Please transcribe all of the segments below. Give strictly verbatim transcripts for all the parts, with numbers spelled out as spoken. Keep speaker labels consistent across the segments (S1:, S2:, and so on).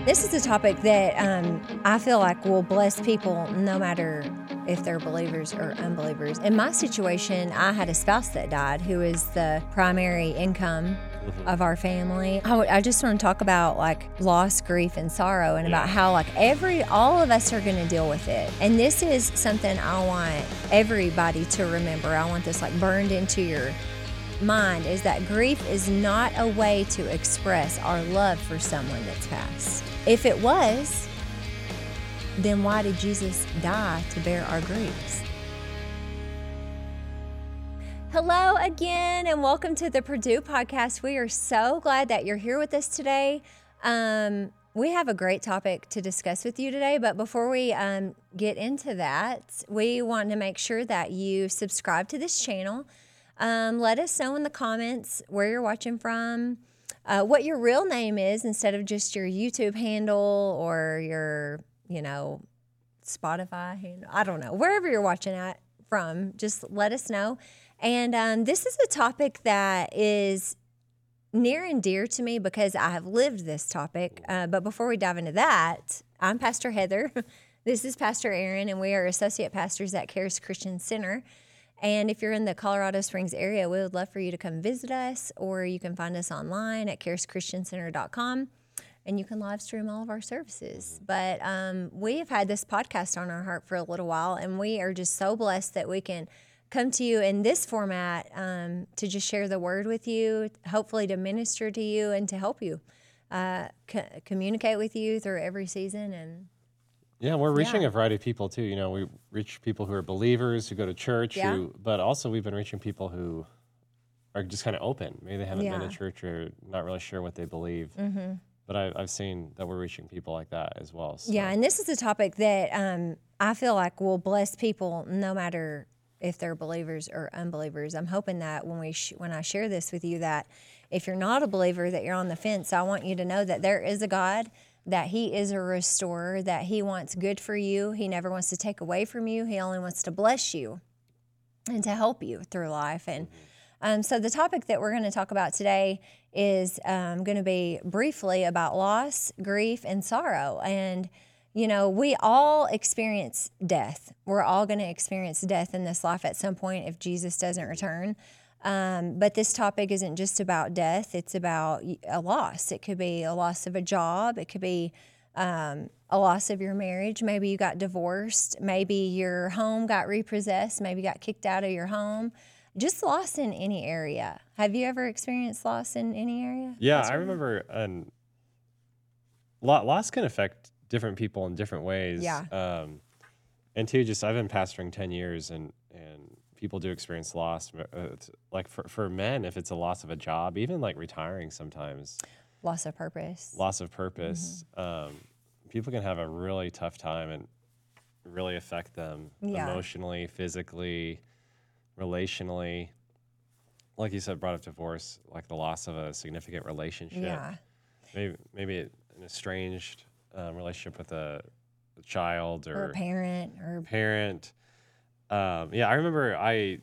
S1: This is a topic that um, I feel like will bless people no matter if they're believers or unbelievers. In my situation, I had a spouse that died who is the primary income of our family. I, w- I just want to talk about like loss, grief, and sorrow, and about how like every, all of us are going to deal with it. And this is something I want everybody to remember. I want this like burned into your mind, is that grief is not a way to express our love for someone that's passed. If it was, then why did Jesus die to bear our griefs? Hello again, and welcome to the Purdue Podcast. We are so glad that you're here with us today. Um, we have a great topic to discuss with you today, but before we um, get into that, we want to make sure that you subscribe to this channel. Um, let us know in the comments where you're watching from, uh, what your real name is instead of just your YouTube handle or your, you know, Spotify handle. I don't know. Wherever you're watching at from, just let us know. And um, this is a topic that is near and dear to me because I have lived this topic. Uh, but before we dive into that, I'm Pastor Heather. This is Pastor Aaron, and we are associate pastors at Charis Christian Center. And if you're in the Colorado Springs area, we would love for you to come visit us, or you can find us online at charis christian center dot com, and you can live stream all of our services. But um, we have had this podcast on our heart for a little while, and we are just so blessed that we can come to you in this format um, to just share the word with you, hopefully to minister to you and to help you uh, co- communicate with you through every season. And
S2: Yeah, we're reaching
S1: Yeah.
S2: a variety of people too. You know, we reach people who are believers, who go to church,
S1: Yeah.
S2: who, but also we've been reaching people who are just kind of open. Maybe they haven't been
S1: Yeah.
S2: in church or not really sure what they believe.
S1: mm-hmm.
S2: But I, I've seen that we're reaching people like that as well. So.
S1: Yeah, and this is a topic that um, I feel like will bless people no matter if they're believers or unbelievers. I'm hoping that when we sh- when I share this with you, that if you're not a believer, that you're on the fence, I want you to know that there is a God, that He is a restorer, that He wants good for you. He never wants to take away from you. He only wants to bless you and to help you through life. And um, so the topic that we're going to talk about today is um, going to be briefly about loss, grief, and sorrow. And you know, we all experience death. We're all going to experience death in this life at some point if Jesus doesn't return. Um, but this topic isn't just about death. It's about a loss. It could be a loss of a job. It could be um, a loss of your marriage. Maybe you got divorced. Maybe your home got repossessed. Maybe you got kicked out of your home. Just loss in any area. Have you ever experienced loss in any area?
S2: Yeah,
S1: That's
S2: I
S1: right.
S2: remember um, lo- loss can affect different people in different ways.
S1: Yeah.
S2: Um, and too, just I've been pastoring ten years, and and people do experience loss. Uh, it's like for, for men, if it's a loss of a job, even like retiring sometimes,
S1: Loss of purpose.
S2: loss of purpose, um, people can have a really tough time and really affect them
S1: Yeah.
S2: emotionally, physically, relationally. Like you said, brought up divorce, like the loss of a significant relationship.
S1: Yeah.
S2: Maybe maybe an estranged um, relationship with a, a child or,
S1: Or a parent or
S2: parent. Um, yeah, I remember I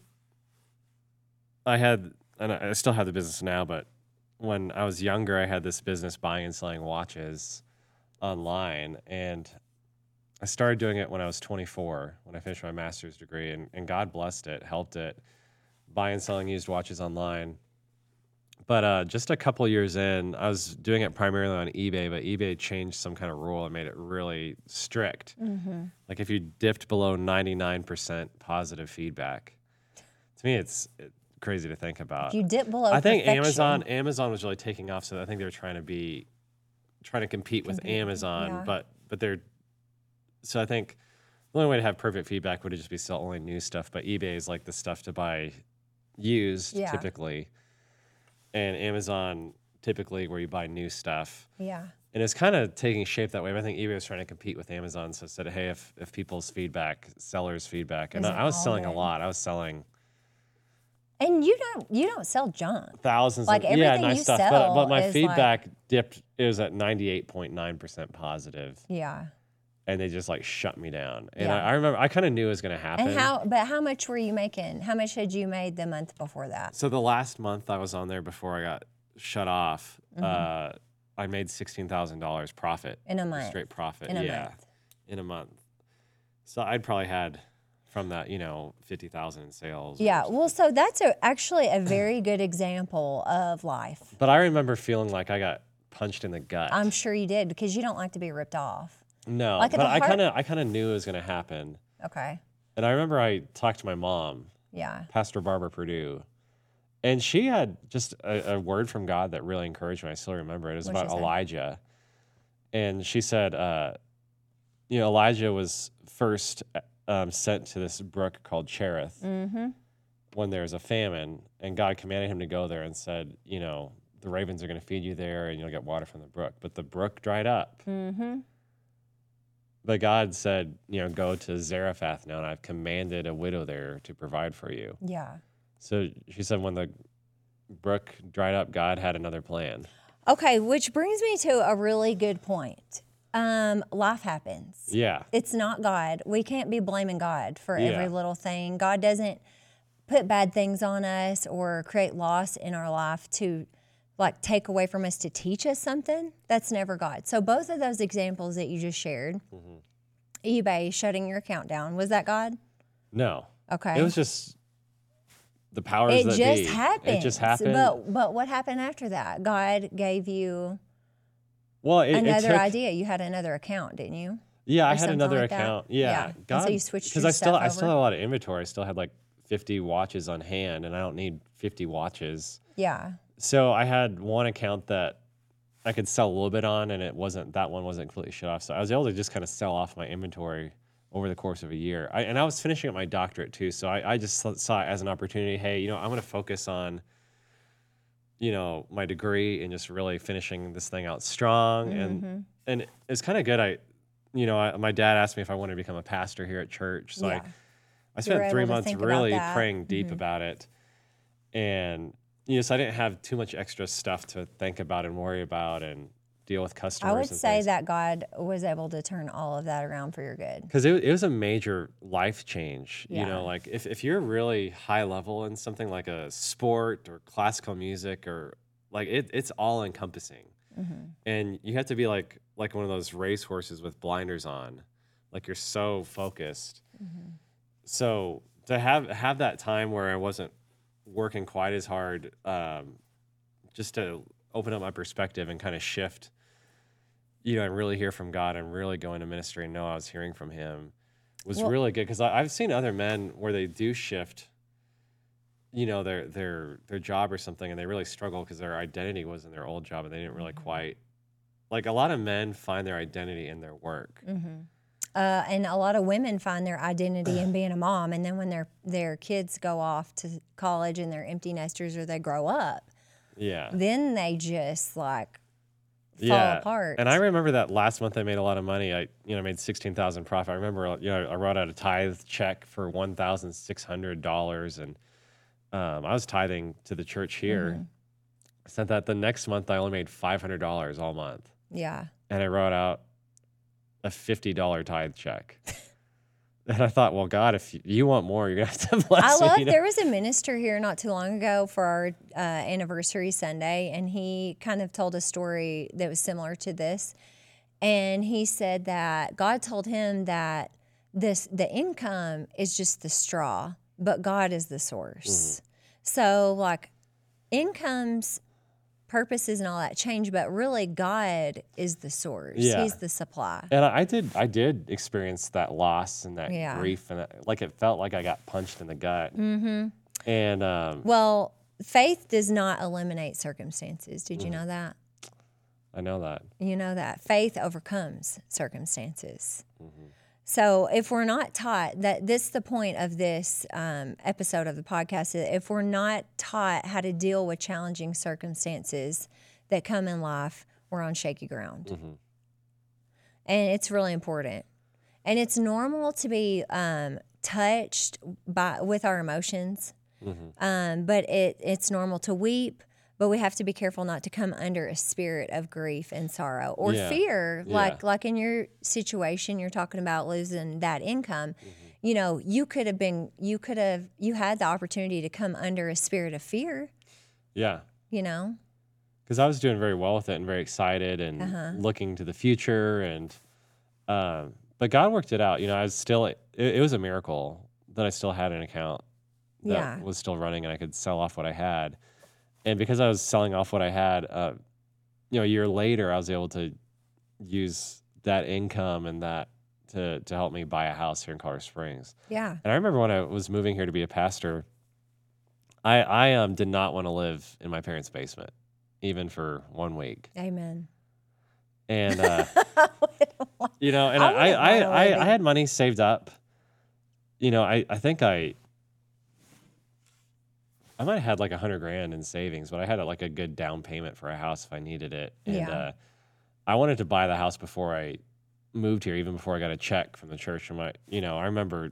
S2: I had, and I still have the business now, but when I was younger, I had this business buying and selling watches online, and I started doing it when I was twenty-four, when I finished my master's degree, and, and God blessed it, helped it, buying and selling used watches online. But uh, just a couple years in, I was doing it primarily on eBay, but eBay changed some kind of rule and made it really strict.
S1: mm-hmm.
S2: Like if you dipped below ninety-nine percent positive feedback, to me, it's it, crazy to think about.
S1: If you dip below
S2: I think
S1: perfection,
S2: Amazon Amazon was really taking off, so I think they were trying to be trying to compete with
S1: Compete,
S2: Amazon,
S1: yeah.
S2: but but they're so I think the only way to have perfect feedback would just be sell only new stuff. But eBay is like the stuff to buy used
S1: Yeah.
S2: typically, and Amazon typically where you buy new stuff.
S1: Yeah.
S2: And it's kind of taking shape that way. But I think eBay was trying to compete with Amazon, so it said, hey, if if people's feedback, sellers' feedback, and
S1: Isn't
S2: I, I was
S1: all
S2: selling a
S1: good.
S2: lot. I was selling
S1: And you don't you don't sell junk.
S2: thousands
S1: Like,
S2: of yeah,
S1: everything
S2: nice
S1: you
S2: stuff. But
S1: sell
S2: but my
S1: is
S2: feedback dipped. It was at ninety-eight point nine percent positive,
S1: Yeah.
S2: and they just like shut me down. And
S1: Yeah.
S2: I, I remember I kind of knew it was going to happen.
S1: And how but how much were you making? How much had you made the month before that?
S2: So the last month I was on there before I got shut off,
S1: Mm-hmm.
S2: uh, I made sixteen thousand dollars profit.
S1: In a month.
S2: Straight profit.
S1: In a
S2: yeah.
S1: month.
S2: In a month. So I'd probably had from that, you know, fifty thousand in sales. or
S1: Yeah.
S2: something.
S1: Well, so that's a, actually a very good example of life.
S2: But I remember feeling like I got punched in the gut.
S1: I'm sure you did because you don't like to be ripped off.
S2: no,
S1: like at
S2: but
S1: the
S2: I
S1: heart-
S2: kind of I kind of knew it was going to happen.
S1: Okay.
S2: And I remember I talked to my mom,
S1: Yeah.
S2: Pastor Barbara Purdue, and she had just a, a word from God that really encouraged me. I still remember it. It was
S1: What'd
S2: about
S1: she say?
S2: Elijah. And she said, uh, you know, Elijah was first um, sent to this brook called Cherith
S1: Mm-hmm.
S2: when there was a famine, and God commanded him to go there and said, you know, the ravens are going to feed you there and you'll get water from the brook. But the brook dried up.
S1: Mm-hmm.
S2: But God said, you know, go to Zarephath now, and I've commanded a widow there to provide for you.
S1: Yeah.
S2: So she said when the brook dried up, God had another plan.
S1: Okay, which brings me to a really good point. Um, life happens.
S2: Yeah.
S1: It's not God. We can't be blaming God for
S2: Yeah.
S1: every little thing. God doesn't put bad things on us or create loss in our life to like take away from us to teach us something. That's never God. So both of those examples that you just shared,
S2: Mm-hmm.
S1: eBay shutting your account down, was that God?
S2: No.
S1: Okay.
S2: It was just the powers
S1: It
S2: that
S1: just
S2: be.
S1: happened.
S2: It just happened.
S1: But but what happened after that? God gave you
S2: well, it, it
S1: another
S2: took,
S1: idea. You had another account, didn't you?
S2: Yeah, I
S1: or
S2: had
S1: something
S2: another
S1: like that?
S2: account. Yeah.
S1: Yeah. And
S2: God,
S1: so you switched
S2: because
S1: your
S2: I still
S1: stuff
S2: I still
S1: over?
S2: had a lot of inventory. I still had like fifty watches on hand, and I don't need fifty watches.
S1: Yeah.
S2: So I had one account that I could sell a little bit on, and it wasn't that one wasn't completely shut off. So I was able to just kind of sell off my inventory over the course of a year. I, and I was finishing up my doctorate too, so I, I just saw it as an opportunity. Hey, you know, I'm going to focus on, you know, my degree and just really finishing this thing out strong.
S1: Mm-hmm.
S2: And and it's kind of good. I, you know, I, my dad asked me if I wanted to become a pastor here at church, so
S1: Yeah.
S2: I, I
S1: were
S2: spent three
S1: able to
S2: months
S1: think about
S2: really
S1: that.
S2: praying deep
S1: Mhm.
S2: about it, and you know, so I didn't have too much extra stuff to think about and worry about and deal with customers.
S1: I would
S2: and
S1: say
S2: things.
S1: that God was able to turn all of that around for your good.
S2: Because it, it was a major life change. You
S1: Yeah.
S2: know, like if, if you're really high level in something like a sport or classical music or like it, it's all encompassing.
S1: Mm-hmm.
S2: And you have to be like like one of those racehorses with blinders on. Like you're so focused.
S1: Mm-hmm.
S2: So to have have that time where I wasn't working quite as hard, um, just to open up my perspective and kind of shift, you know, and really hear from God and really go into ministry and know I was hearing from Him was
S1: Well-
S2: really good. Because I've seen other men where they do shift, you know, their their their job or something, and they really struggle because their identity was in their old job and they didn't really quite. Like a lot of men find their identity in their work.
S1: Mm-hmm. Uh, and a lot of women find their identity in being a mom, and then when their their kids go off to college and they're empty nesters or they grow up,
S2: Yeah.
S1: then they just like fall
S2: yeah.
S1: apart.
S2: And I remember that last month I made a lot of money. I, you know, made sixteen thousand profit. I remember, you know, I wrote out a tithe check for one thousand six hundred dollars, and um, I was tithing to the church here.
S1: Mm-hmm.
S2: I sent that the next month. I only made five hundred dollars all month,
S1: yeah.
S2: and I wrote out a fifty dollar tithe check. And I thought, well, God, if you want more, you're gonna have to bless
S1: I
S2: me.
S1: love.
S2: you know?
S1: There was a minister here not too long ago for our uh, anniversary Sunday, and he kind of told a story that was similar to this. And he said that God told him that this the income is just the straw, but God is the source.
S2: Mm-hmm.
S1: So, like, income's purposes and all that change, but really God is the source.
S2: Yeah.
S1: He's the supply.
S2: And I I did, I did experience that loss and that
S1: Yeah.
S2: grief, and that, like it felt like I got punched in the gut. Mm-hmm. And um,
S1: Well, faith does not eliminate circumstances. Did you know that?
S2: I know that.
S1: You know that faith overcomes circumstances.
S2: Mm-hmm.
S1: So if we're not taught that, this is the point of this um, episode of the podcast. If we're not taught how to deal with challenging circumstances that come in life, we're on shaky ground,
S2: Mm-hmm.
S1: and it's really important. And it's normal to be um, touched by with our emotions,
S2: Mm-hmm.
S1: um, but it it's normal to weep. But we have to be careful not to come under a spirit of grief and sorrow or
S2: Yeah.
S1: fear.
S2: Yeah.
S1: Like like in your situation, you're talking about losing that income.
S2: Mm-hmm.
S1: You know, you could have been, you could have, you had the opportunity to come under a spirit of fear.
S2: Yeah.
S1: You know,
S2: because I was doing very well with it and very excited and
S1: Uh-huh.
S2: looking to the future. And um, but God worked it out. You know, I was still. It, it was a miracle that I still had an account that
S1: Yeah.
S2: was still running and I could sell off what I had. And because I was selling off what I had, uh, you know, a year later, I was able to use that income and that to to help me buy a house here in Colorado Springs.
S1: Yeah.
S2: And I remember when I was moving here to be a pastor, I I um did not want to live in my parents' basement, even for one week.
S1: Amen.
S2: And uh, you know, and
S1: I
S2: I I,
S1: wouldn't
S2: I,
S1: wanna
S2: I,
S1: live
S2: I had money saved up. You know, I, I think I I might have had like a hundred grand in savings, but I had like a good down payment for a house if I needed it. And
S1: Yeah.
S2: uh, I wanted to buy the house before I moved here, even before I got a check from the church. And my, you know, I remember,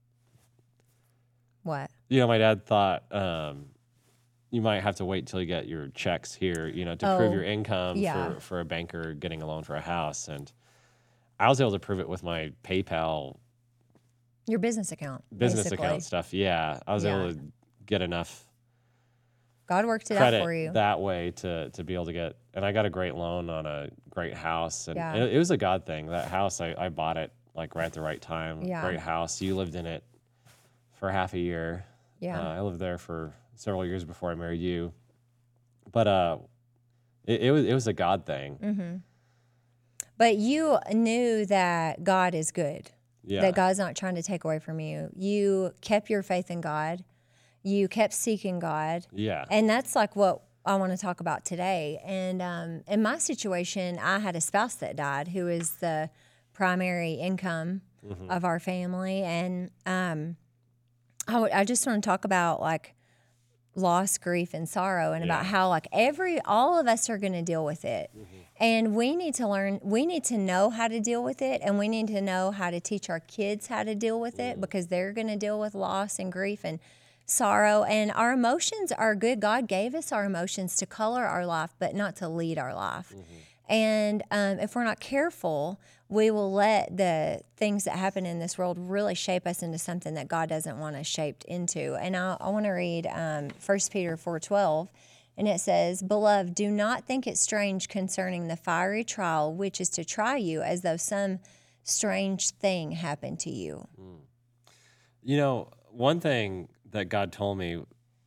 S1: What?
S2: you know, my dad thought um, you might have to wait till you get your checks here, you know, to prove
S1: Oh,
S2: your income
S1: yeah.
S2: for, for a banker getting a loan for a house. And I was able to prove it with my PayPal
S1: Your business account.
S2: business
S1: basically.
S2: account stuff. Yeah, I was
S1: Yeah.
S2: able to get enough
S1: God worked it
S2: credit
S1: out for you.
S2: that way to to be able to get, and I got a great loan on a great house, and
S1: Yeah.
S2: it, it was a God thing. That house, I, I bought it like right at the right time.
S1: Yeah.
S2: Great house. You lived in it for half a year.
S1: Yeah.
S2: Uh, I lived there for several years before I married you, but uh, it, it was it was a God thing.
S1: Mm-hmm. But you knew that God is good.
S2: Yeah.
S1: That God's not trying to take away from you. You kept your faith in God. You kept seeking God.
S2: Yeah.
S1: And that's like what I want to talk about today. And um, in my situation, I had a spouse that died who is the primary income
S2: Mhm.
S1: of our family. And um, I, w- I just want to talk about like loss, grief, and sorrow, and about
S2: Yeah.
S1: how like every, all of us are going to deal with it. And we need to learn, we need to know how to deal with it. And we need to know how to teach our kids how to deal with it, because they're going to deal with loss and grief and sorrow. And our emotions are good. God gave us our emotions to color our life, but not to lead our life. And um, if we're not careful, we will let the things that happen in this world really shape us into something that God doesn't want us shaped into. And I, I want to read um, First Peter four twelve, and it says, "Beloved, do not think it strange concerning the fiery trial which is to try you, as though some strange thing happened to you."
S2: You know, one thing that God told me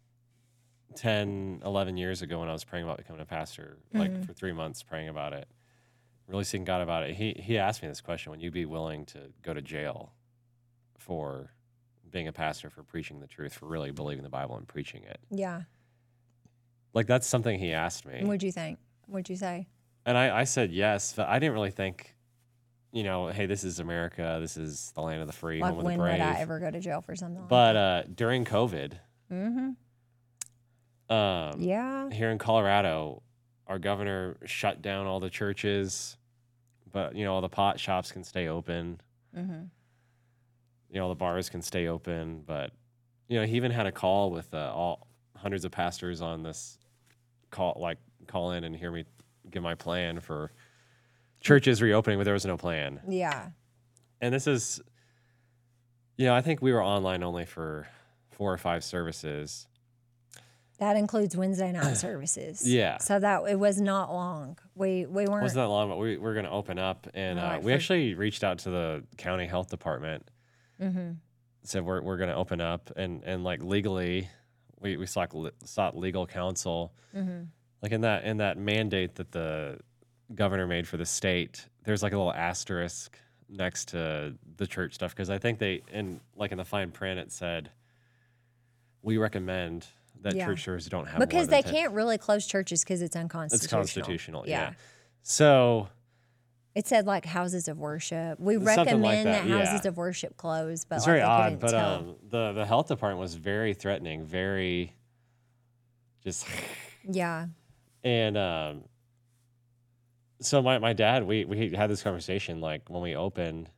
S2: ten, eleven years ago when I was praying about becoming a pastor, like for three months praying about it, really seeking God about it, he he asked me this question: would you be willing to go to jail for being a pastor, for preaching the truth, for really believing the Bible and preaching it?
S1: Yeah.
S2: Like, that's something he asked me.
S1: What'd you think? What'd you say?
S2: And I, I said yes, but I didn't really think, you know, hey, this is America, this is the land of the free,
S1: Like,
S2: home of
S1: when
S2: the brave.
S1: would I ever go to jail for something like
S2: But
S1: that?
S2: uh, during COVID,
S1: Mm-hmm.
S2: um,
S1: Yeah.
S2: here in Colorado, our governor shut down all the churches, but you know, all the pot shops can stay open.
S1: Mm-hmm.
S2: You know, all the bars can stay open, but you know, he even had a call with uh, all hundreds of pastors on this call, like call in and hear me give my plan for churches reopening, but there was no plan.
S1: Yeah.
S2: And this is, you know, I think we were online only for four or five services.
S1: That includes Wednesday night services.
S2: Yeah.
S1: So that it was not long. We we
S2: It
S1: weren't.
S2: wasn't that long, but we we're going to open up, and
S1: All
S2: uh,
S1: right,
S2: we
S1: for-
S2: actually reached out to the county health department.
S1: Mm-hmm.
S2: Said we're we're going to open up, and and like legally, we we sought le- sought legal counsel.
S1: Mm-hmm.
S2: Like in that in that mandate that the governor made for the state, there's like a little asterisk next to the church stuff, because I think they, in like in the fine print, it said we recommend that
S1: Yeah.
S2: church services don't have
S1: Because
S2: more
S1: they
S2: than ten
S1: can't really close churches because it's unconstitutional.
S2: It's constitutional, yeah.
S1: Yeah.
S2: So
S1: It said like houses of worship. We
S2: Something like
S1: recommend
S2: that,
S1: that, houses
S2: yeah.
S1: of worship close, but
S2: it's
S1: like
S2: very
S1: they
S2: odd,
S1: couldn't
S2: but
S1: tell.
S2: um, the the health department was very threatening, very just,
S1: Yeah.
S2: and um, so my my dad, we we had this conversation like when we opened.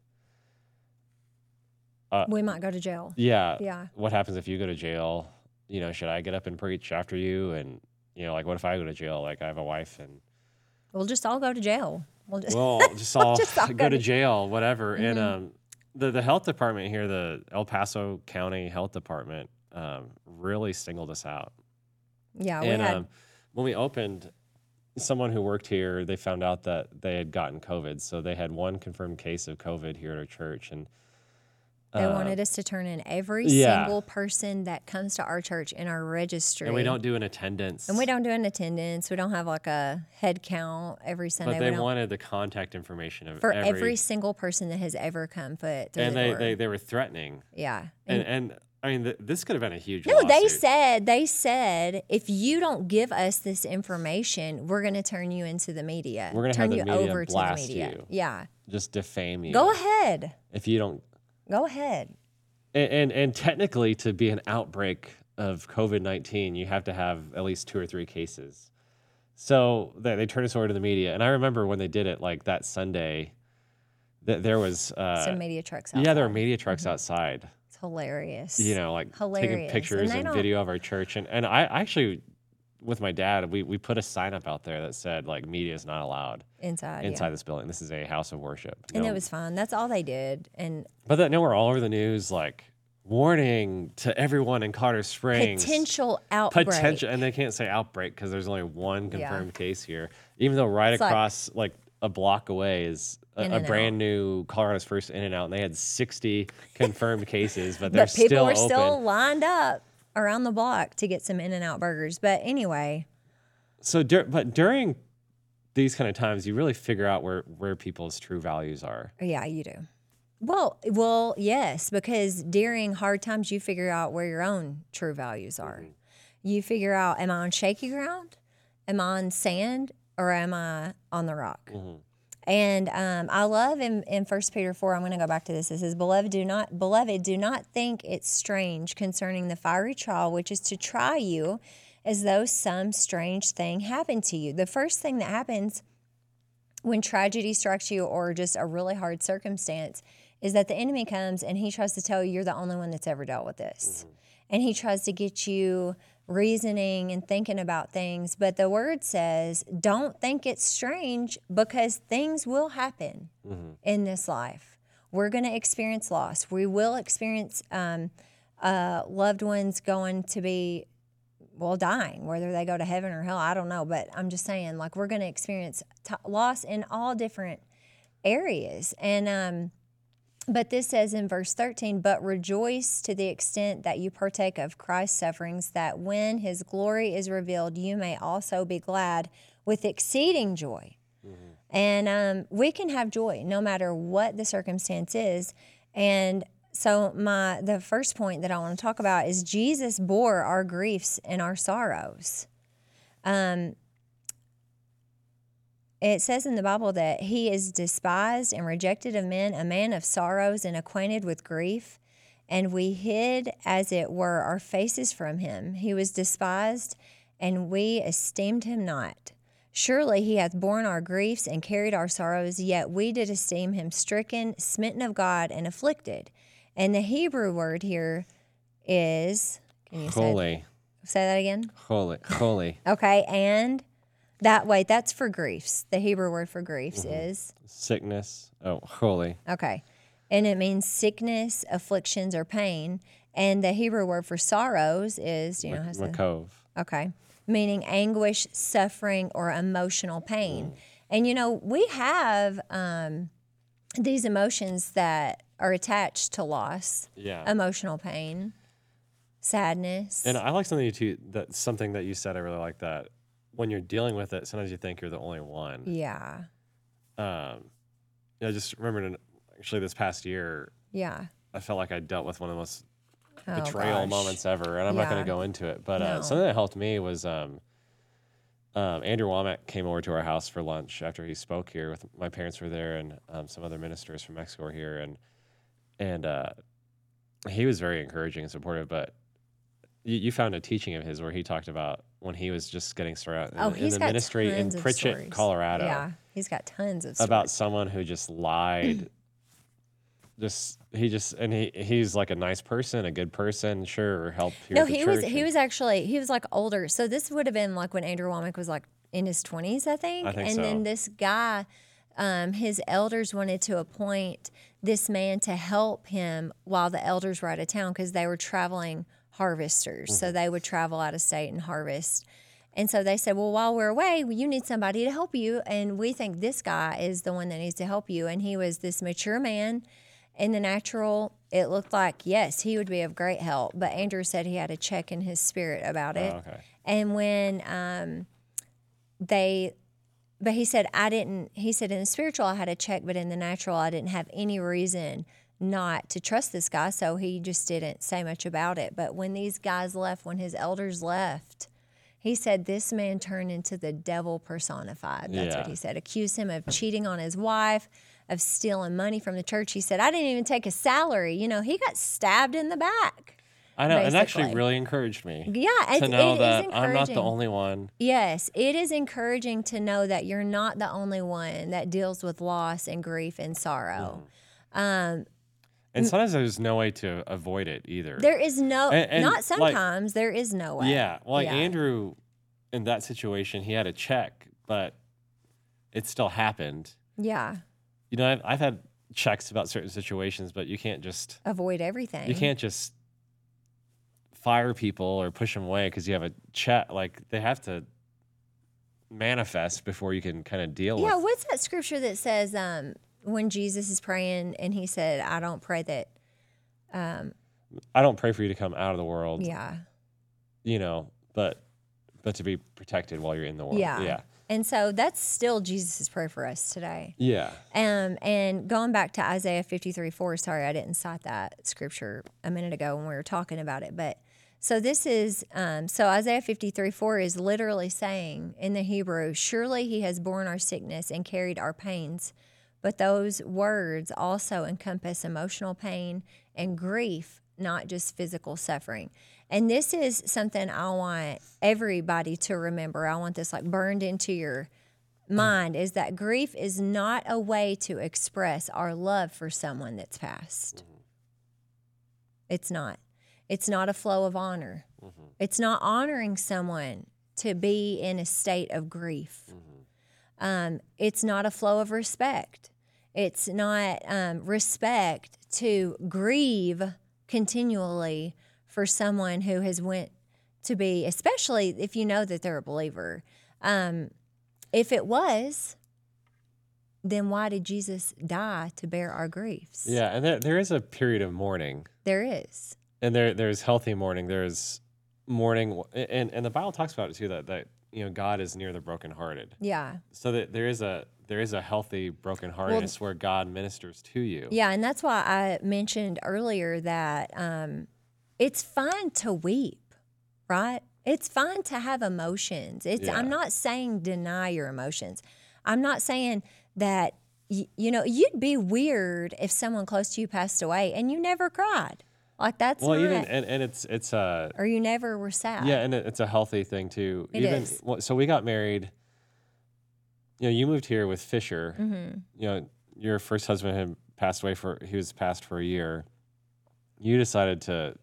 S2: Uh,
S1: We might go to jail.
S2: yeah,
S1: Yeah.
S2: what happens if you go to jail? You know, should I get up and preach after you? And you know, like, what if I go to jail? Like, I have a wife, and
S1: We'll just all go to jail. We'll just
S2: well, just all
S1: Just all
S2: go,
S1: go
S2: to
S1: to-
S2: jail, whatever. And
S1: Mhm.
S2: um, the the health department here, the El Paso County Health Department, um, really singled us out.
S1: yeah, we
S2: and
S1: had
S2: um, when we opened, someone who worked here, they found out that they had gotten COVID. So they had one confirmed case of COVID here at our church. And
S1: They
S2: uh,
S1: wanted us to turn in every
S2: yeah.
S1: single person that comes to our church in our registry.
S2: And we don't do an attendance.
S1: And we don't do an attendance. We don't have like a head count every Sunday.
S2: But they
S1: We don't-
S2: wanted the contact information of
S1: for
S2: every,
S1: every single person that has ever come foot through
S2: and
S1: the
S2: they,
S1: door.
S2: they they were threatening.
S1: yeah.
S2: And and I mean, th- this could have been a huge.
S1: No, they
S2: lawsuit.
S1: said they said if you don't give us this information, we're going to turn you into the media.
S2: We're gonna
S1: turn
S2: have the
S1: you
S2: media
S1: over to the
S2: blast
S1: media.
S2: you.
S1: Yeah.
S2: just defame you.
S1: Go ahead.
S2: If you don't.
S1: Go ahead.
S2: And, and and technically, to be an outbreak of COVID nineteen, you have to have at least two or three cases. So they, they turned us over to the media. And I remember when they did it, like that Sunday, that there was uh,
S1: Some media trucks outside.
S2: yeah, there were media trucks outside.
S1: It's hilarious.
S2: You know, like
S1: Hilarious.
S2: taking pictures
S1: And they
S2: and
S1: don't-
S2: video of our church. And and I actually, with my dad, we we put a sign up out there that said like media is not allowed
S1: inside.
S2: inside
S1: yeah.
S2: this building. This is a house of worship.
S1: And
S2: No-
S1: it was fine. That's all they did. And
S2: But then now we're all over the news, like warning to everyone in Colorado Springs.
S1: potential outbreak.
S2: Potential, and they can't say outbreak because there's only one
S1: Yeah.
S2: confirmed case here. Even though right
S1: It's like-
S2: across, like, a block away is a, a
S1: In-N-Out.
S2: brand new Colorado's first In-N-Out, and they had sixty confirmed cases, but they're
S1: But people
S2: still
S1: were
S2: open.
S1: still lined up around the block to get some In-N-Out burgers. But anyway,
S2: So, dur- but during these kind of times, you really figure out where where people's true values are.
S1: yeah, you do. Well, well, yes, because during hard times, you figure out where your own true values are.
S2: Mm-hmm.
S1: You figure out, am I on shaky ground? Am I on sand? Or am I on the rock?
S2: Mm-hmm.
S1: And um, I love in, in First Peter four, I'm going to go back to this. It says, Beloved, do not, beloved, do not think it strange concerning the fiery trial, which is to try you as though some strange thing happened to you. The first thing that happens when tragedy strikes you or just a really hard circumstance is that the enemy comes and he tries to tell you you're the only one that's ever dealt with this.
S2: Mm-hmm.
S1: And he tries to get you reasoning and thinking about things. But the word says, don't think it's strange because things will happen
S2: Mm-hmm.
S1: in this life. We're going to experience loss. We will experience um, uh, loved ones going to be, well, dying, whether they go to heaven or hell, I don't know. But I'm just saying, like, we're going to experience t- loss in all different areas. And, um, but this says in verse thirteen, but rejoice to the extent that you partake of Christ's sufferings, that when his glory is revealed, you may also be glad with exceeding joy.
S2: Mm-hmm.
S1: And um, we can have joy no matter what the circumstance is. And so my the first point that I want to talk about is Jesus bore our griefs and our sorrows. Um, It says in the Bible that he is despised and rejected of men, a man of sorrows and acquainted with grief. And we hid, as it were, our faces from him. He was despised, and we esteemed him not. Surely he hath borne our griefs and carried our sorrows, yet we did esteem him stricken, smitten of God, and afflicted. And the Hebrew word here is, can you say,
S2: Holy,
S1: say that again?
S2: holy, holy.
S1: Okay, and that wait, that's for griefs. The Hebrew word for griefs is
S2: Sickness. Oh, holy.
S1: okay, and it means sickness, afflictions, or pain. And the Hebrew word for sorrows is, do you know how to say?
S2: Makov.
S1: Okay, meaning anguish, suffering, or emotional pain. And you know, we have um, these emotions that are attached to loss,
S2: Yeah.
S1: emotional pain, sadness.
S2: And I like something you too, that something that you said. I really like that. When you're dealing with it, sometimes you think you're the only one.
S1: yeah,
S2: Um, I just remembered, actually, this past year,
S1: yeah.
S2: I felt like I dealt with one of the most
S1: Oh,
S2: betrayal
S1: gosh.
S2: moments ever, and I'm not going
S1: Yeah.
S2: to go into it. But
S1: No.
S2: uh, something that helped me was um, um, Andrew Womack came over to our house for lunch after he spoke here. With my parents were there, and um, some other ministers from Mexico were here, and and uh, he was very encouraging and supportive. But you, you found a teaching of his where he talked about when he was just getting started
S1: Oh,
S2: in, in
S1: he's
S2: the
S1: got
S2: ministry in
S1: tons of
S2: Pritchett,
S1: stories.
S2: Colorado.
S1: Yeah, he's got tons of
S2: About
S1: stories.
S2: someone who just lied. just he just and he he's like a nice person, a good person, sure, help here
S1: No,
S2: at the
S1: he was
S2: church
S1: he
S2: and-
S1: was actually he was like older. So this would have been like when Andrew Womack was like in his twenties, I think.
S2: I think
S1: and
S2: so.
S1: then this guy, um, his elders wanted to appoint this man to help him while the elders were out of town because they were traveling harvesters.
S2: Mm-hmm.
S1: So they would travel out of state and harvest. And so they said, well, while we're away, you need somebody to help you. And we think this guy is the one that needs to help you. And he was this mature man. In the natural, it looked like, yes, he would be of great help. But Andrew said he had a check in his spirit about it.
S2: Oh, okay.
S1: And when um, they, but he said, I didn't, he said, in the spiritual, I had a check, but in the natural, I didn't have any reason not to trust this guy. So he just didn't say much about it. But when these guys left, when his elders left, he said, this man turned into the devil personified. That's
S2: Yeah.
S1: what he said. Accused him of cheating on his wife, of stealing money from the church. He said, I didn't even take a salary. You know, he got stabbed in the back.
S2: I know, and actually
S1: basically.
S2: really encouraged me
S1: Yeah, it's,
S2: to know
S1: it
S2: that
S1: is
S2: I'm not the
S1: encouraging.
S2: only one.
S1: Yes, it is encouraging to know that you're not the only one that deals with loss and grief and sorrow. Um,
S2: And sometimes there's no way to avoid it either.
S1: there is no,
S2: And- and,
S1: not
S2: like-
S1: sometimes, there is no way.
S2: Yeah, well, like
S1: Yeah.
S2: Andrew, in that situation, he had a check, but it still happened.
S1: Yeah,
S2: You know, I've, I've had checks about certain situations, but you can't just
S1: avoid everything.
S2: you can't just fire people or push them away because you have a check. Like they have to manifest before you can kind of deal
S1: Yeah,
S2: with.
S1: what's that scripture that says um, when Jesus is praying and he said, I don't pray that, um,
S2: I don't pray for you to come out of the world,
S1: yeah.
S2: you know, but but to be protected while you're in the world.
S1: Yeah.
S2: Yeah.
S1: And so that's still Jesus' prayer for us today.
S2: Yeah.
S1: Um, and going back to Isaiah fifty-three four, sorry, I didn't cite that scripture a minute ago when we were talking about it. But so this is, um, so Isaiah fifty-three four is literally saying in the Hebrew, surely he has borne our sickness and carried our pains. But those words also encompass emotional pain and grief, not just physical suffering. And this is something I want everybody to remember. I want this like burned into your mind, is that grief is not a way to express our love for someone that's passed. It's not. It's not a flow of honor.
S2: Mm-hmm.
S1: It's not honoring someone to be in a state of grief.
S2: Mm-hmm.
S1: Um, it's not a flow of respect. It's not um, respect to grieve continually for someone who has went to be, especially if you know that they're a believer. Um, if it was, then why did Jesus die to bear our griefs?
S2: Yeah, and there there is a period of mourning.
S1: There is.
S2: And there there's healthy mourning. There's mourning, and and the Bible talks about it too. That that you know God is near the brokenhearted.
S1: Yeah.
S2: So that there is a there is a healthy brokenheartedness where God ministers to you.
S1: Yeah, and that's why I mentioned earlier that um, it's fine to weep, right? It's fine to have emotions. It's
S2: Yeah.
S1: I'm not saying deny your emotions. I'm not saying that y- you know you'd be weird if someone close to you passed away and you never cried. Like that's
S2: Well,
S1: not,
S2: even and, and it's it's uh
S1: or you never were sad.
S2: yeah, and it- it's a healthy thing too.
S1: It
S2: even
S1: is.
S2: well, so we got married. You know, you moved here with Fisher.
S1: Mm-hmm.
S2: You know, your first husband had passed away for he was passed for a year. You decided to.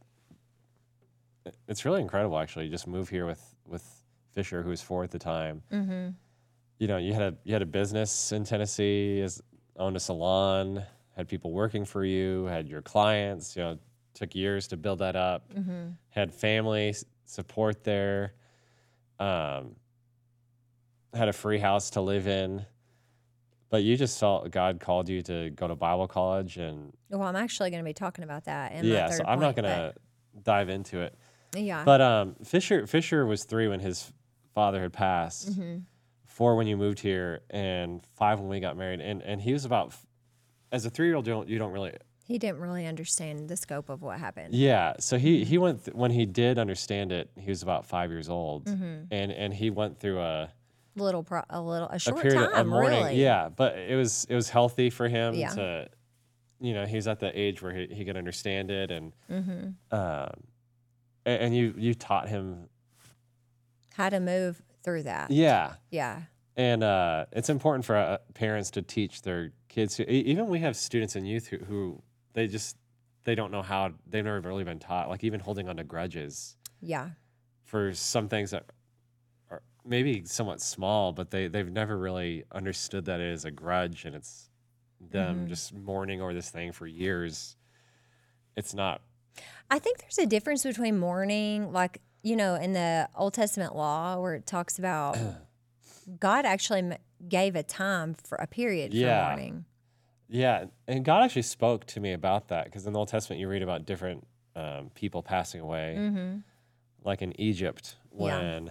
S2: It's really incredible, actually. You just move here with with Fisher, who was four at the time.
S1: Mm-hmm.
S2: You know, you had a you had a business in Tennessee, as owned a salon, had people working for you, had your clients. You know, took years to build that up.
S1: Mm-hmm.
S2: Had family s- support there. Um, had a free house to live in. But you just felt God called you to go to Bible college, and
S1: Well, I'm actually going to be talking about that. In
S2: yeah,
S1: my
S2: so
S1: third
S2: I'm not
S1: point,
S2: gonna dive into it.
S1: but- Yeah.
S2: But um, Fisher Fisher was three when his father had passed,
S1: mm-hmm.
S2: four when you moved here, and five when we got married. And and he was about, as a three year old, you don't you don't really
S1: He didn't really understand the scope of what happened.
S2: yeah. So he he went th- when he did understand it, he was about five years old,
S1: Mm-hmm.
S2: and and he went through a
S1: Little, pro- a little, a
S2: a
S1: short
S2: period of
S1: time,
S2: mourning.
S1: really.
S2: Yeah, but it was it was healthy for him
S1: Yeah.
S2: to, you know, he's at the age where he, he could understand it, and
S1: Mm-hmm.
S2: um, a- and you you taught him.
S1: How to move through that.
S2: Yeah,
S1: Yeah.
S2: and uh, it's important for uh, parents to teach their kids. Who, e- even we have students and youth who, who they just they don't know how, they've never really been taught. Like even holding on to grudges
S1: Yeah.
S2: for some things that are maybe somewhat small, but they they've never really understood that it is a grudge, and it's them
S1: Mhm.
S2: just mourning over this thing for years. It's not.
S1: I think there's a difference between mourning, like, you know, in the Old Testament law where it talks about God actually m- gave a time for a period
S2: Yeah.
S1: for mourning.
S2: Yeah, and God actually spoke to me about that because in the Old Testament you read about different um, people passing away,
S1: Mm-hmm.
S2: like in Egypt
S1: Yeah.
S2: when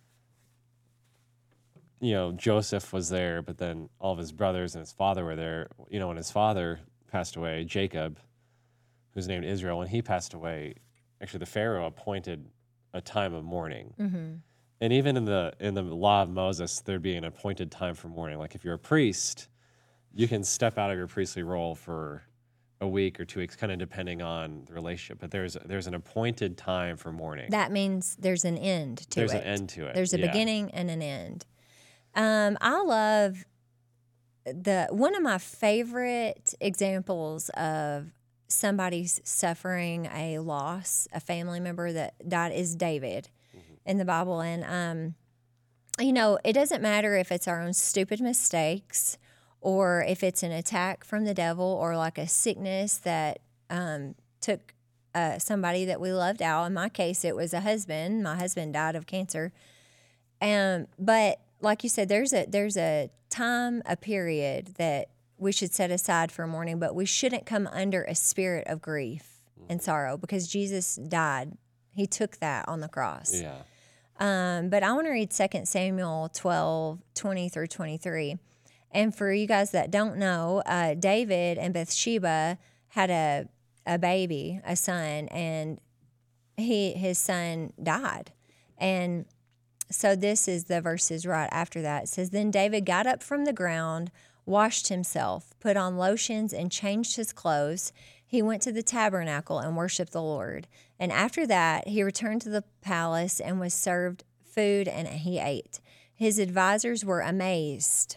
S2: you know Joseph was there, but then all of his brothers and his father were there. You know, when his father passed away, Jacob, who's named Israel, when he passed away, actually the Pharaoh appointed a time of mourning.
S1: Mm-hmm.
S2: And even in the in the law of Moses, there'd be an appointed time for mourning. Like if you're a priest, you can step out of your priestly role for a week or two weeks, kind of depending on the relationship. But there's there's an appointed time for mourning.
S1: That means there's an end to
S2: there's
S1: it.
S2: an end to it.
S1: There's a
S2: yeah.
S1: beginning and an end. Um, I love the one of my favorite examples of somebody's suffering a loss, a family member that died, is David mm-hmm. in the Bible. And um, you know, it doesn't matter if it's our own stupid mistakes or if it's an attack from the devil or like a sickness that um, took uh, somebody that we loved out. In my case, it was a husband. My husband died of cancer. Um, but like you said, there's a there's a time, a period that we should set aside for mourning, but we shouldn't come under a spirit of grief mm-hmm. and sorrow because Jesus died. He took that on the cross.
S2: Yeah.
S1: Um, but I want to read Second Samuel twelve, twenty through twenty-three. And for you guys that don't know, uh, David and Bathsheba had a a baby, a son, and he his son died. And so this is the verses right after that. It says, Then David got up from the ground, washed himself, put on lotions, and changed his clothes. He went to the tabernacle and worshiped the Lord. And after that, he returned to the palace and was served food, and he ate. His advisors were amazed.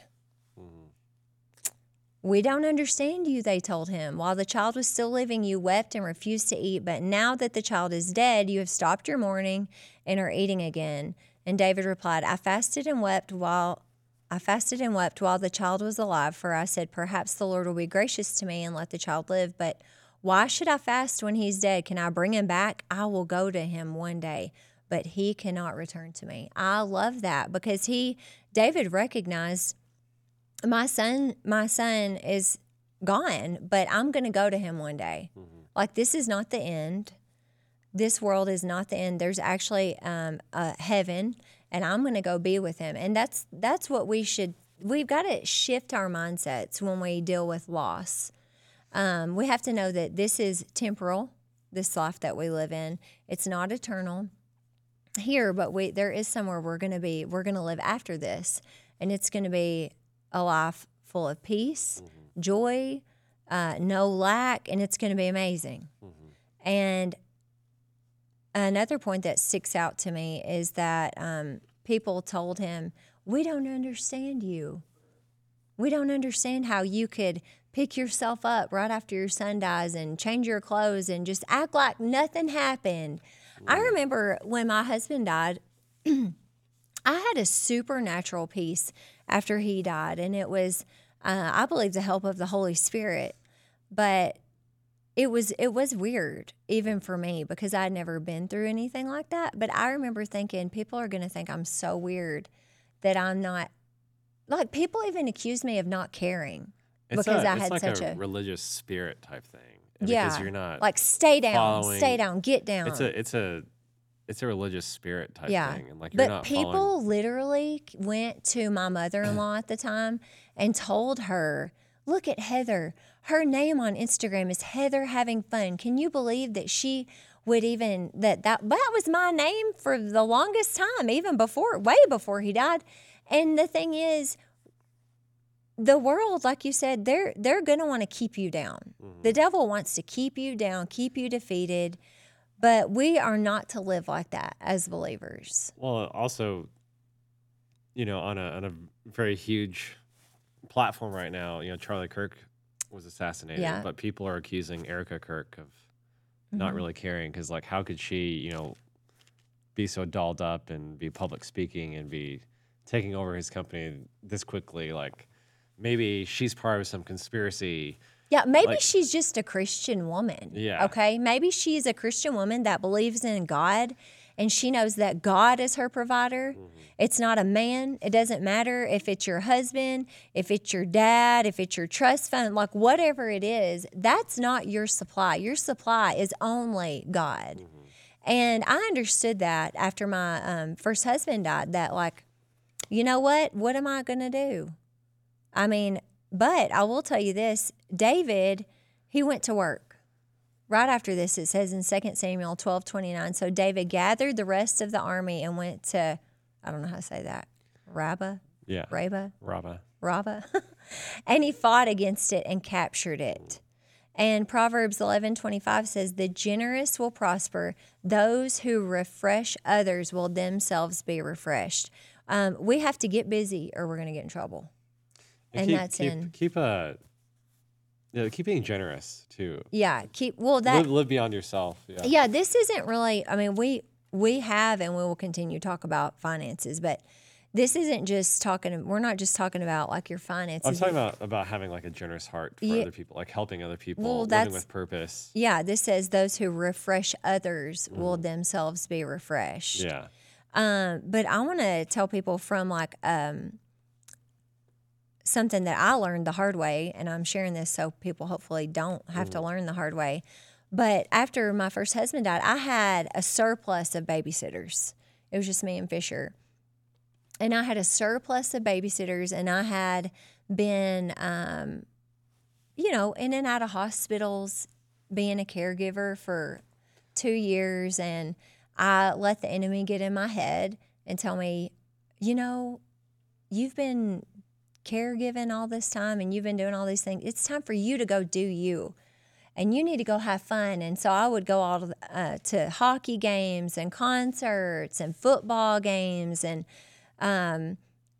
S1: We don't understand you, they told him. While the child was still living, you wept and refused to eat. But now that the child is dead, you have stopped your mourning and are eating again. And David replied, I fasted and wept while I fasted and wept while the child was alive, for I said, perhaps the Lord will be gracious to me and let the child live. But why should I fast when he's dead? Can I bring him back? I will go to him one day, but he cannot return to me. I love that because he, David recognized my son, my son is gone, but I'm going to go to him one day. Mm-hmm. Like, this is not the end. This world is not the end. There's actually um, a heaven, and I'm going to go be with him. And that's that's what we should, we've got to shift our mindsets when we deal with loss. Um, we have to know that this is temporal, this life that we live in. It's not eternal here, but we there is somewhere we're going to be, we're going to live after this, and it's going to be a life full of peace, mm-hmm. joy, uh, no lack, and it's going to be amazing. Mm-hmm. And another point that sticks out to me is that um, people told him, we don't understand you. We don't understand how you could pick yourself up right after your son dies and change your clothes and just act like nothing happened. Mm-hmm. I remember when my husband died, I had a supernatural peace after he died, and it was, uh, I believe, the help of the Holy Spirit. But it was it was weird, even for me, because I'd never been through anything like that. But I remember thinking, people are going to think I'm so weird that I'm not, like, people even accused me of not caring
S2: it's
S1: because
S2: a,
S1: I
S2: it's
S1: had
S2: like
S1: such
S2: a,
S1: a
S2: religious spirit type thing. And
S1: yeah,
S2: because you're not
S1: like stay down,
S2: following,
S1: stay down, get down.
S2: It's a it's a it's a religious spirit type
S1: yeah.
S2: thing, and like you're
S1: but
S2: not
S1: people
S2: following.
S1: literally went to my mother-in-law at the time and told her, look at Heather. Her name on Instagram is Heather Having Fun. Can you believe that she would even, that that, that was my name for the longest time, even before, way before he died. And the thing is, the world, like you said, they're they're going to want to keep you down. Mm-hmm. The devil wants to keep you down, keep you defeated. But we are not to live like that as believers.
S2: Well, also, you know, on a on a very huge platform right now, you know, Charlie Kirk was assassinated,
S1: yeah.
S2: but people are accusing Erica Kirk of mm-hmm. not really caring because, like, how could she, you know, be so dolled up and be public speaking and be taking over his company this quickly? Like, maybe she's part of some conspiracy.
S1: Yeah, maybe
S2: like,
S1: she's just a Christian woman.
S2: Yeah.
S1: Okay? Maybe she's a Christian woman that believes in God and she knows that God is her provider. Mm-hmm. It's not a man. It doesn't matter if it's your husband, if it's your dad, if it's your trust fund, like whatever it is, that's not your supply. Your supply is only God. Mm-hmm. And I understood that after my um, first husband died, that like, you know what? What am I going to do? I mean, but I will tell you this, David, he went to work. Right after this, it says in Second Samuel twelve twenty-nine, so David gathered the rest of the army and went to, I don't know how to say that, Rabbah?
S2: Yeah.
S1: Rabbah?
S2: Rabbah.
S1: Rabbah. And he fought against it and captured it. And Proverbs eleven twenty-five says, the generous will prosper. Those who refresh others will themselves be refreshed. Um, we have to get busy or we're going to get in trouble. And, and
S2: keep,
S1: that's
S2: keep,
S1: in.
S2: Keep a... Yeah, keep being generous too.
S1: Yeah, keep well that
S2: live, live beyond yourself. Yeah.
S1: Yeah, this isn't really. I mean, we we have and we will continue to talk about finances, but this isn't just talking. We're not just talking about like your finances.
S2: I'm talking about about having like a generous heart for
S1: yeah.
S2: other people, like helping other people,
S1: well,
S2: living with purpose.
S1: Yeah, this says those who refresh others mm. will themselves be refreshed.
S2: Yeah.
S1: Um, but I want to tell people from like um. something that I learned the hard way, and I'm sharing this so people hopefully don't have mm. to learn the hard way. But after my first husband died, I had a surplus of babysitters. It was just me and Fisher. And I had a surplus of babysitters, and I had been, um, you know, in and out of hospitals, being a caregiver for two years. And I let the enemy get in my head and tell me, you know, you've been caregiving all this time and you've been doing all these things. It's time for you to go do you. And you need to go have fun. And so I would go all to, uh, to hockey games and concerts and football games. And um,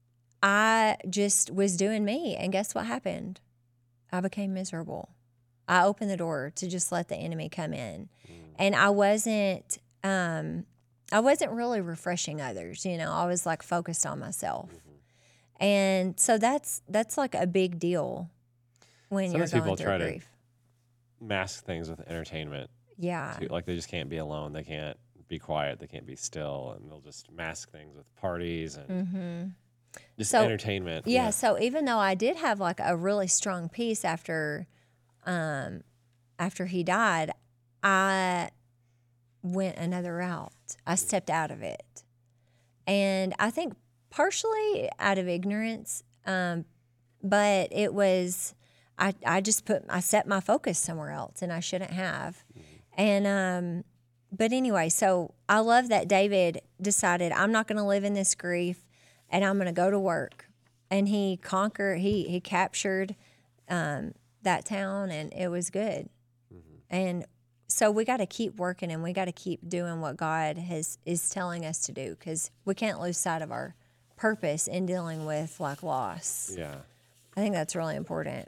S1: I just was doing me. And guess what happened? I became miserable. I opened the door to just let the enemy come in. Mm. And I wasn't, um, I wasn't really refreshing others. You know, I was like focused on myself. Mm-hmm. And so that's that's like a big deal when
S2: Sometimes
S1: you're going
S2: people
S1: through
S2: try
S1: grief.
S2: To mask things with entertainment.
S1: Yeah.
S2: Too. Like they just can't be alone. They can't be quiet. They can't be still. And they'll just mask things with parties and mm-hmm. just
S1: so,
S2: entertainment.
S1: Yeah, yeah. So even though I did have like a really strong peace after, um, after he died, I went another route. I stepped out of it. And I think partially out of ignorance, um, but it was, I, I just put, I set my focus somewhere else and I shouldn't have. Mm-hmm. And, um, but anyway, so I love that David decided I'm not going to live in this grief and I'm going to go to work. And he conquered, he, he captured, um, that town and it was good. Mm-hmm. And so we got to keep working and we got to keep doing what God has, is telling us to do, because we can't lose sight of our purpose in dealing with like loss.
S2: Yeah.
S1: I think that's really important.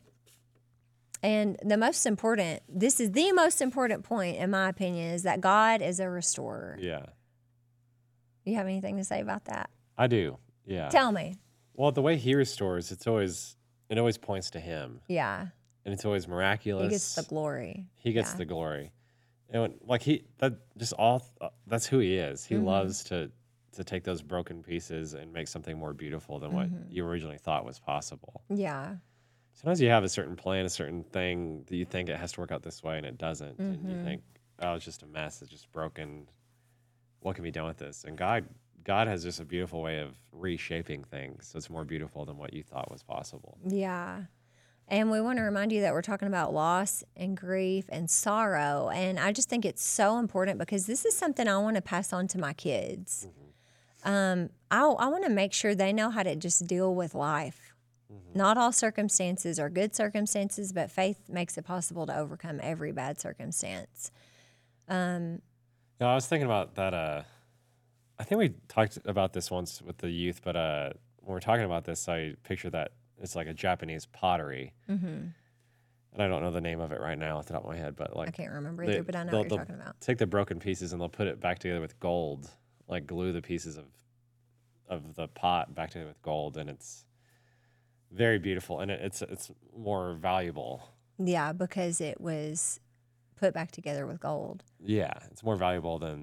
S1: And the most important, this is the most important point in my opinion, is that God is a restorer.
S2: Yeah.
S1: You have anything to say about that?
S2: I do. Yeah.
S1: Tell me.
S2: Well, the way he restores, it's always, it always points to him.
S1: Yeah.
S2: And it's always miraculous.
S1: He gets the glory.
S2: He gets
S1: yeah.
S2: the glory. And like he, that just all, that's who he is. He mm-hmm. loves to, to take those broken pieces and make something more beautiful than what mm-hmm. you originally thought was possible.
S1: Yeah.
S2: Sometimes you have a certain plan, a certain thing that you think it has to work out this way and it doesn't. Mm-hmm. And you think, oh, it's just a mess. It's just broken. What can be done with this? And God, God has just a beautiful way of reshaping things. So it's more beautiful than what you thought was possible.
S1: Yeah. And we want to remind you that we're talking about loss and grief and sorrow. And I just think it's so important because this is something I want to pass on to my kids. Mm-hmm. Um, I, I want to make sure they know how to just deal with life. Mm-hmm. Not all circumstances are good circumstances, but faith makes it possible to overcome every bad circumstance. Um,
S2: no, I was thinking about that. Uh, I think we talked about this once with the youth, but uh, when we're talking about this, I picture that it's like a Japanese pottery. Mm-hmm. And I don't know the name of it right now off the top of my head, but like
S1: I can't remember either, they, but I know what you're talking about.
S2: Take the broken pieces and they'll put it back together with gold. Like glue the pieces of of the pot back together with gold, and it's very beautiful, and it, it's it's more valuable.
S1: Yeah, because it was put back together with gold.
S2: Yeah, it's more valuable than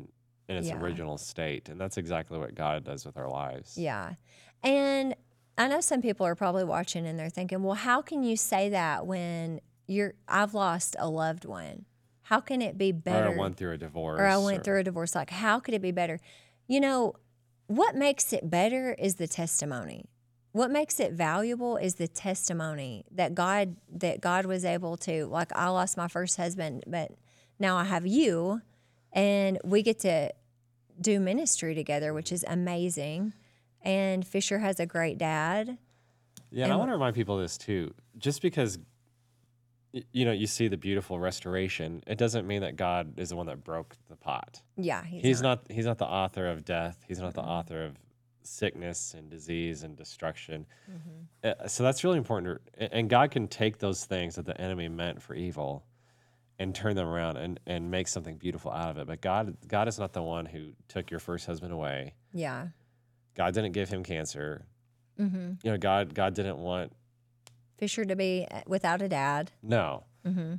S2: in its
S1: Yeah.
S2: original state. And that's exactly what God does with our lives.
S1: Yeah. And I know some people are probably watching and they're thinking, well, how can you say that when you're, I've lost a loved one? How can it be
S2: Or
S1: better?
S2: I went through a divorce.
S1: Or I went
S2: or-
S1: through a divorce. Like, how could it be better? You know, what makes it better is the testimony. What makes it valuable is the testimony that God that God was able to, like, I lost my first husband, but now I have you, and we get to do ministry together, which is amazing. And Fisher has a great dad.
S2: Yeah, and I
S1: And-
S2: want to remind people of this too. Just because y- you know you see the beautiful restoration, it doesn't mean that God is the one that broke the pot.
S1: Yeah, he's,
S2: He's
S1: not.
S2: not. He's not the author of death. He's not the author of sickness and disease and destruction. Uh, so that's really important. to- a- And God can take those things that the enemy meant for evil and turn them around and, and make something beautiful out of it. But God, God is not the one who took your first husband away.
S1: Yeah.
S2: God didn't give him cancer.
S1: Mm-hmm.
S2: You know, God, God didn't want
S1: Fisher to be without a dad.
S2: no.
S1: Mm-hmm.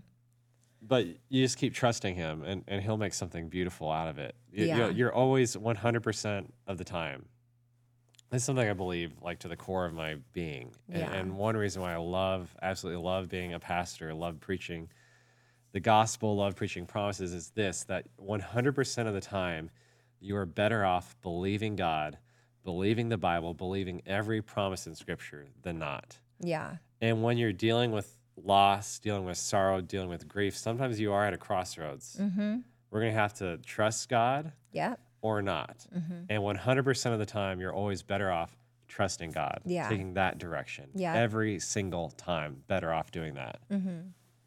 S2: But you just keep trusting him, and, and he'll make something beautiful out of it. You,
S1: Yeah.
S2: you're, you're always one hundred percent of the time. It's something I believe, like, to the core of my being. And,
S1: Yeah.
S2: and one reason why I love, absolutely love being a pastor, love preaching the gospel, love preaching promises is this, that one hundred percent of the time, you are better off believing God, believing the Bible, believing every promise in Scripture than not.
S1: Yeah.
S2: And when you're dealing with loss, dealing with sorrow, dealing with grief, sometimes you are at a crossroads.
S1: Mm-hmm.
S2: We're going to have to trust God
S1: Yep.
S2: or not.
S1: Mm-hmm.
S2: And one hundred percent of the time, you're always better off trusting God,
S1: Yeah.
S2: taking that direction.
S1: Yeah.
S2: Every single time, better off doing that.
S1: Mm-hmm.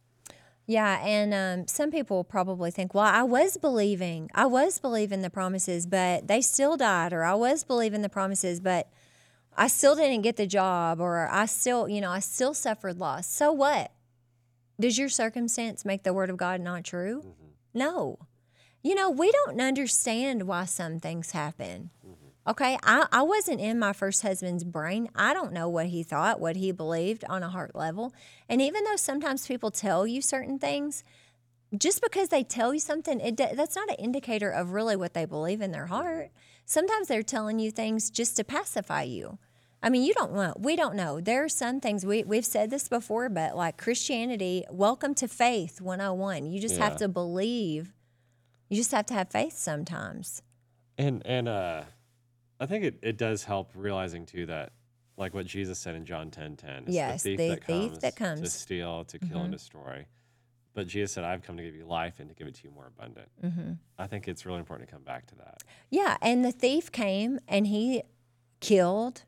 S1: Yeah, and um, some people probably think, well, I was believing. I was believing the promises, but they still died. Or I was believing the promises, but I still didn't get the job. Or I still, you know, I still suffered loss. So what? Does your circumstance make the word of God not true?
S2: Mm-hmm.
S1: No. You know, we don't understand why some things happen.
S2: Mm-hmm.
S1: Okay, I, I wasn't in my first husband's brain. I don't know what he thought, what he believed on a heart level. And even though sometimes people tell you certain things, just because they tell you something, it that's not an indicator of really what they believe in their heart. Sometimes they're telling you things just to pacify you. I mean, you don't know. We don't know. There are some things, we, we've said this before, but like Christianity, welcome to faith one oh one. You just
S2: Yeah.
S1: have to believe. You just have to have faith sometimes.
S2: And, and, uh, I think it, it does help realizing too that, like what Jesus said in John ten ten, it's
S1: Yes,
S2: the thief,
S1: the
S2: that,
S1: thief
S2: comes
S1: that comes.
S2: to steal, to kill,
S1: Mhm.
S2: and destroy. But Jesus said, "I've come to give you life and to give it to you more abundant."
S1: Mm-hmm.
S2: I think it's really important to come back to that.
S1: Yeah, and the thief came and he killed.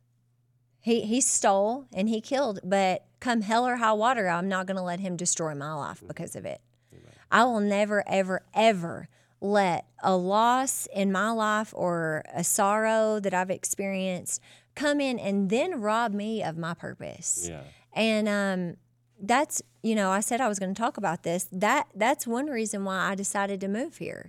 S1: He he stole and he killed, but come hell or high water, I'm not going to let him destroy my life because of it.
S2: Amen.
S1: I will never, ever, ever let a loss in my life or a sorrow that I've experienced come in and then rob me of my purpose.
S2: Yeah.
S1: And um, that's, you know, I said I was going to talk about this. That that's one reason why I decided to move here.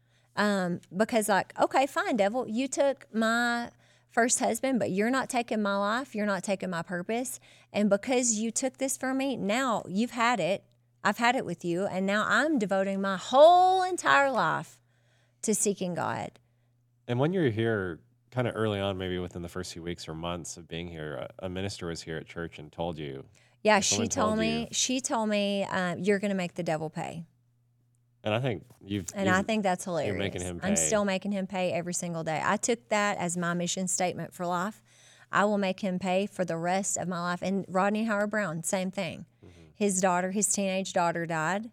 S1: Um, because like, okay, fine, devil, you took my first husband, but you're not taking my life. You're not taking my purpose. And because you took this from me, now you've had it. I've had it with you. And now I'm devoting my whole entire life to seeking God.
S2: And when you're here, kind of early on, maybe within the first few weeks or months of being here, a, a minister was here at church and told you.
S1: Yeah,
S2: If
S1: she
S2: someone
S1: told
S2: told
S1: me,
S2: you-
S1: she told me, uh, you're going to make the devil pay.
S2: And I think you've.
S1: And
S2: you've-
S1: I think that's hilarious.
S2: making him
S1: I'm
S2: pay.
S1: still making him pay every single day. I took that as my mission statement for life. I will make him pay for the rest of my life. And Rodney Howard Brown, same thing.
S2: Mm-hmm.
S1: His daughter, his teenage daughter died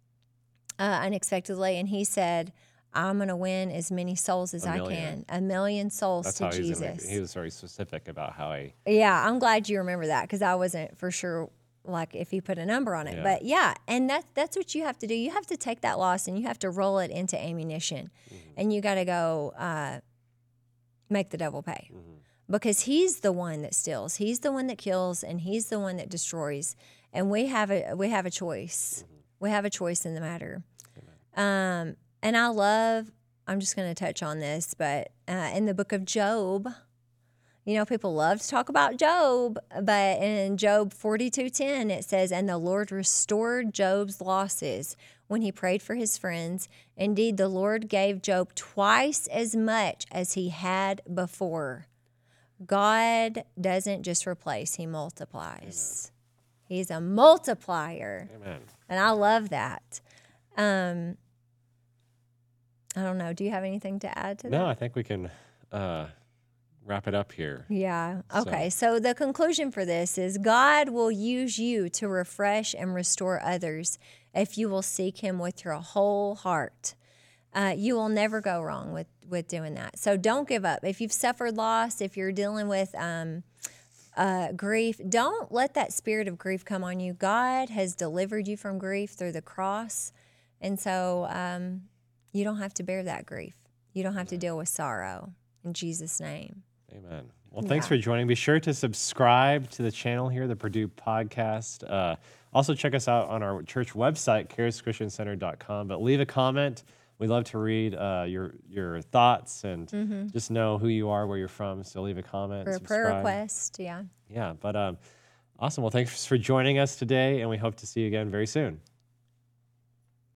S1: uh, unexpectedly. And he said, I'm going to win as many souls as
S2: A
S1: I
S2: million.
S1: can. A million souls
S2: That's
S1: to
S2: how he's.
S1: Jesus.
S2: He was very specific about how he.
S1: Yeah, I'm glad you remember that because I wasn't for sure like if he put a number on it.
S2: Yeah.
S1: But yeah, and that's that's what you have to do. You have to take that loss and you have to roll it into ammunition.
S2: Mm-hmm.
S1: And you got to go uh, make the devil pay.
S2: Mm-hmm.
S1: Because he's the one that steals. He's the one that kills and he's the one that destroys. And we have a we have a choice.
S2: Mm-hmm.
S1: We have a choice in the matter. Um, and I love, I'm just going to touch on this, but uh, in the book of Job, You know, people love to talk about Job, but in Job forty-two ten, it says, "And the Lord restored Job's losses when he prayed for his friends. Indeed, the Lord gave Job twice as much as he had before." God doesn't just replace, he multiplies. Amen. He's a multiplier.
S2: Amen.
S1: And I love that. Um, I don't know. Do you have anything to add to that?
S2: No, I think we can uh, wrap it up here.
S1: Yeah. Okay. So. so the conclusion for this is God will use you to refresh and restore others if you will seek him with your whole heart. Uh, you will never go wrong with, with doing that. So don't give up. If you've suffered loss, if you're dealing with um, uh, grief, don't let that spirit of grief come on you. God has delivered you from grief through the cross. And so um, you don't have to bear that grief. You don't have to deal with sorrow. In Jesus' name.
S2: Amen. Well, thanks
S1: Yeah.
S2: for joining. Be sure to subscribe to the channel here, the Purdue Podcast. Uh, also, check us out on our church website, charis christian center dot com. But leave a comment. We love to read uh, your your thoughts and mm-hmm. just know who you are, where you're from. So leave a comment.
S1: For a prayer request, yeah.
S2: Yeah, but um, awesome. Well, thanks for joining us today, and we hope to see you again very soon.